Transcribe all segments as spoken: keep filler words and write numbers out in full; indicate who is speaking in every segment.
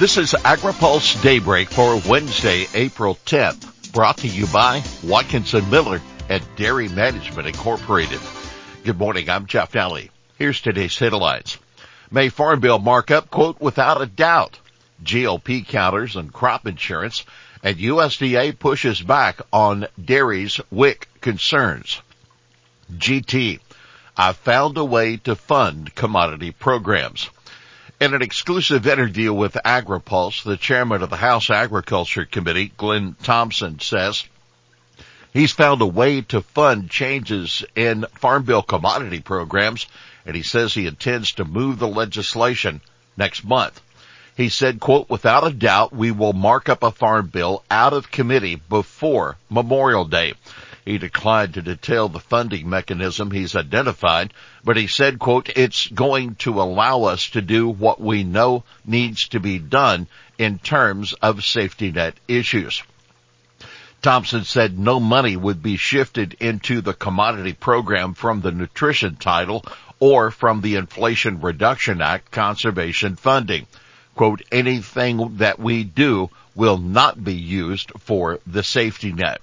Speaker 1: This is AgriPulse Daybreak for Wednesday, April tenth, brought to you by Watkinson Miller and Dairy Management Incorporated. Good morning, I'm Jeff Daly. Here's today's headlines. May Farm Bill markup, quote, without a doubt. G O P counters and crop insurance, and U S D A pushes back on dairy's W I C concerns. G T, I've found a way to fund commodity programs. In an exclusive interview with AgriPulse, the chairman of the House Agriculture Committee, Glenn Thompson, says he's found a way to fund changes in Farm Bill commodity programs, and he says he intends to move the legislation next month. He said, quote, without a doubt, we will mark up a farm bill out of committee before Memorial Day. He declined to detail the funding mechanism he's identified, but he said, quote, it's going to allow us to do what we know needs to be done in terms of safety net issues. Thompson said no money would be shifted into the commodity program from the nutrition title or from the Inflation Reduction Act conservation funding. Quote, anything that we do will not be used for the safety net.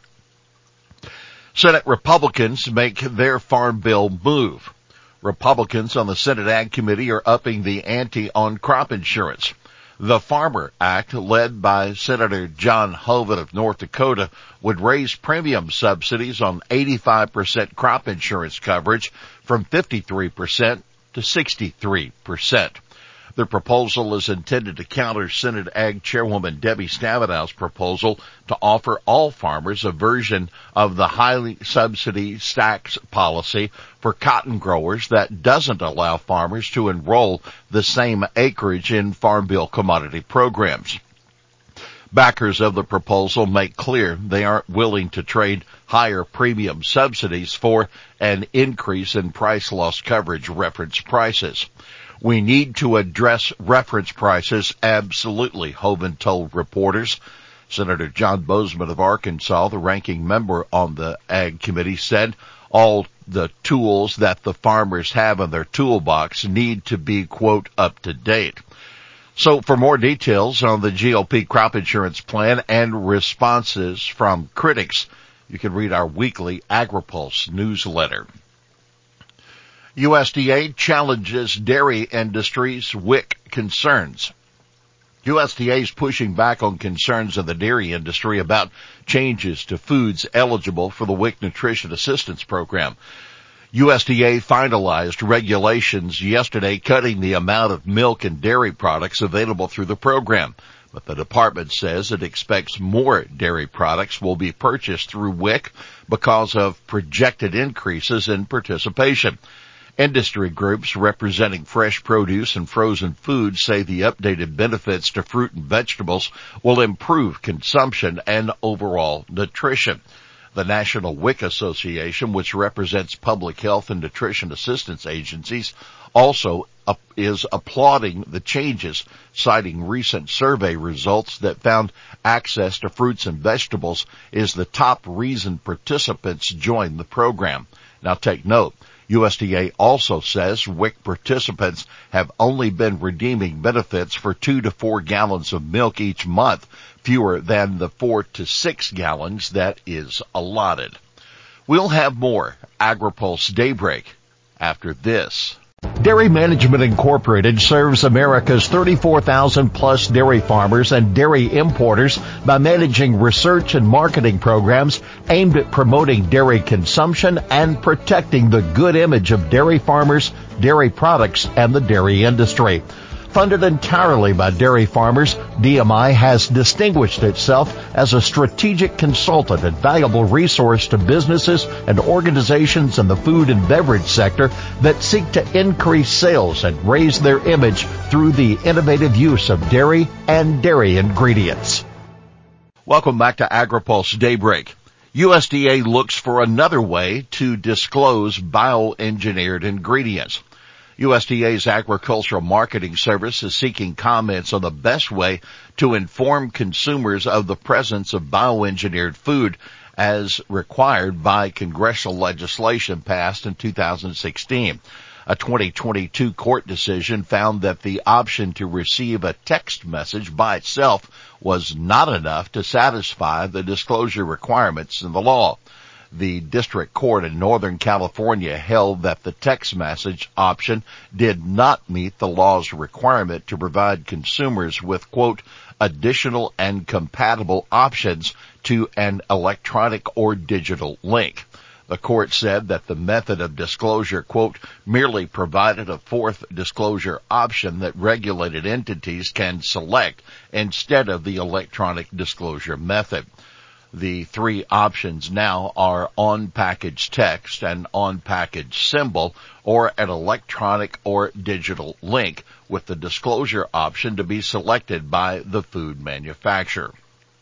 Speaker 1: Senate Republicans make their farm bill move. Republicans on the Senate Ag Committee are upping the ante on crop insurance. The Farmer Act, led by Senator John Hoeven of North Dakota, would raise premium subsidies on eighty-five percent crop insurance coverage from fifty-three percent to sixty-three percent. The proposal is intended to counter Senate Ag Chairwoman Debbie Stavenow's proposal to offer all farmers a version of the highly subsidy stacks policy for cotton growers that doesn't allow farmers to enroll the same acreage in Farm Bill commodity programs. Backers of the proposal make clear they aren't willing to trade higher premium subsidies for an increase in price loss coverage reference prices. We need to address reference prices, absolutely, Hoeven told reporters. Senator John Bozeman of Arkansas, the ranking member on the Ag Committee, said all the tools that the farmers have in their toolbox need to be, quote, up to date. So for more details on the G O P crop insurance plan and responses from critics, you can read our weekly AgriPulse newsletter. U S D A challenges dairy industry's W I C concerns. U S D A is pushing back on concerns of the dairy industry about changes to foods eligible for the W I C Nutrition Assistance Program. U S D A finalized regulations yesterday cutting the amount of milk and dairy products available through the program. But the department says it expects more dairy products will be purchased through W I C because of projected increases in participation. Industry groups representing fresh produce and frozen foods say the updated benefits to fruit and vegetables will improve consumption and overall nutrition. The National W I C Association, which represents public health and nutrition assistance agencies, also is applauding the changes, citing recent survey results that found access to fruits and vegetables is the top reason participants join the program. Now take note. U S D A also says W I C participants have only been redeeming benefits for two to four gallons of milk each month, fewer than the four to six gallons that is allotted. We'll have more AgriPulse Daybreak after this. Dairy Management Incorporated serves America's thirty-four thousand plus dairy farmers and dairy importers by managing research and marketing programs aimed at promoting dairy consumption and protecting the good image of dairy farmers, dairy products, and the dairy industry. Funded entirely by dairy farmers, D M I has distinguished itself as a strategic consultant and valuable resource to businesses and organizations in the food and beverage sector that seek to increase sales and raise their image through the innovative use of dairy and dairy ingredients. Welcome back to AgriPulse Daybreak. U S D A looks for another way to disclose bioengineered ingredients. U S D A's Agricultural Marketing Service is seeking comments on the best way to inform consumers of the presence of bioengineered food as required by congressional legislation passed in two thousand sixteen. A twenty twenty-two court decision found that the option to receive a text message by itself was not enough to satisfy the disclosure requirements in the law. The district court in Northern California held that the text message option did not meet the law's requirement to provide consumers with, quote, additional and compatible options to an electronic or digital link. The court said that the method of disclosure, quote, merely provided a fourth disclosure option that regulated entities can select instead of the electronic disclosure method. The three options now are on-package text, an on-package symbol, or an electronic or digital link, with the disclosure option to be selected by the food manufacturer.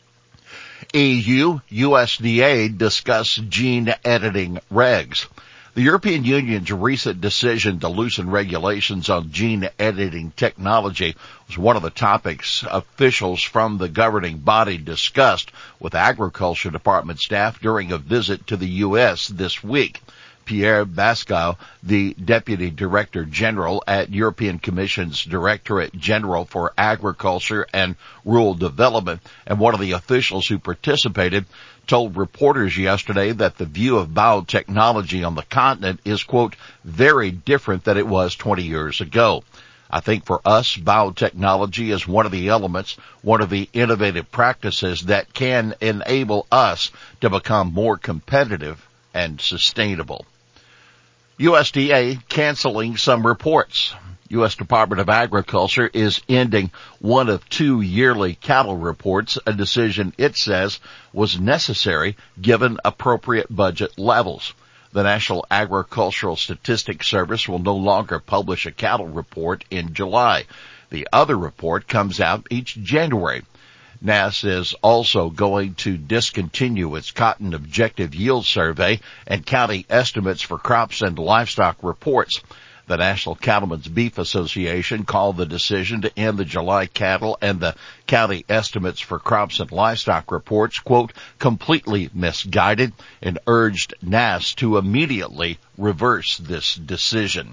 Speaker 1: E U, U S D A discuss gene editing regs. The European Union's recent decision to loosen regulations on gene editing technology was one of the topics officials from the governing body discussed with Agriculture Department staff during a visit to the U S this week. Pierre Bascal, the Deputy Director General at European Commission's Directorate General for Agriculture and Rural Development, and one of the officials who participated, told reporters yesterday that the view of biotechnology on the continent is, quote, very different than it was twenty years ago. I think for us, biotechnology is one of the elements, one of the innovative practices that can enable us to become more competitive and sustainable. U S D A canceling some reports. U S Department of Agriculture is ending one of two yearly cattle reports, a decision it says was necessary given appropriate budget levels. The National Agricultural Statistics Service will no longer publish a cattle report in July. The other report comes out each January. N A S is also going to discontinue its cotton objective yield survey and county estimates for crops and livestock reports. The National Cattlemen's Beef Association called the decision to end the July cattle and the county estimates for crops and livestock reports, quote, completely misguided, and urged N A S to immediately reverse this decision.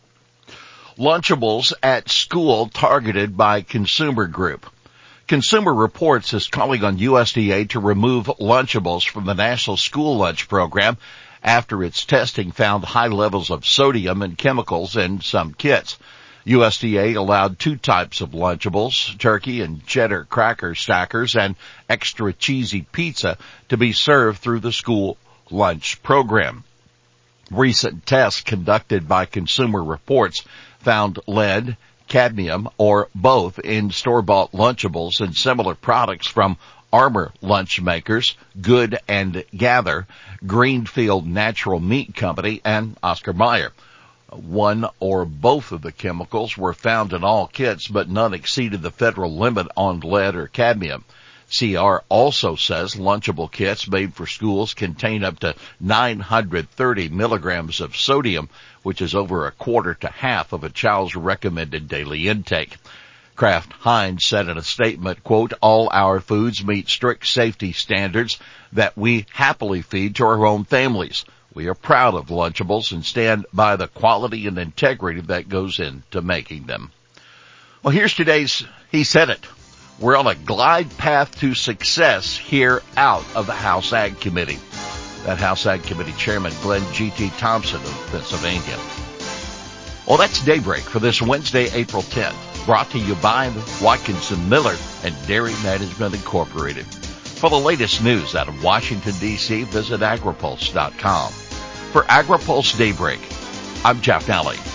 Speaker 1: Lunchables at school targeted by consumer group. Consumer Reports is calling on U S D A to remove Lunchables from the National School Lunch Program after its testing found high levels of sodium and chemicals in some kits. U S D A allowed two types of Lunchables, turkey and cheddar cracker stackers and extra cheesy pizza, to be served through the school lunch program. Recent tests conducted by Consumer Reports found lead, cadmium, or both in store-bought Lunchables and similar products from Armor Lunch Makers, Good and Gather, Greenfield Natural Meat Company, and Oscar Mayer. One or both of the chemicals were found in all kits, but none exceeded the federal limit on lead or cadmium. C R also says Lunchable kits made for schools contain up to nine hundred thirty milligrams of sodium, which is over a quarter to half of a child's recommended daily intake. Kraft Heinz said in a statement, quote, all our foods meet strict safety standards that we happily feed to our own families. We are proud of Lunchables and stand by the quality and integrity that goes into making them. Well, here's today's He Said It. We're on a glide path to success here out of the House Ag Committee. That House Ag Committee Chairman, Glenn G T Thompson of Pennsylvania. Well, that's Daybreak for this Wednesday, April tenth. Brought to you by Watkinson Miller and Dairy Management Incorporated. For the latest news out of Washington, D C, visit agripulse dot com. For AgriPulse Daybreak, I'm Jeff Nally.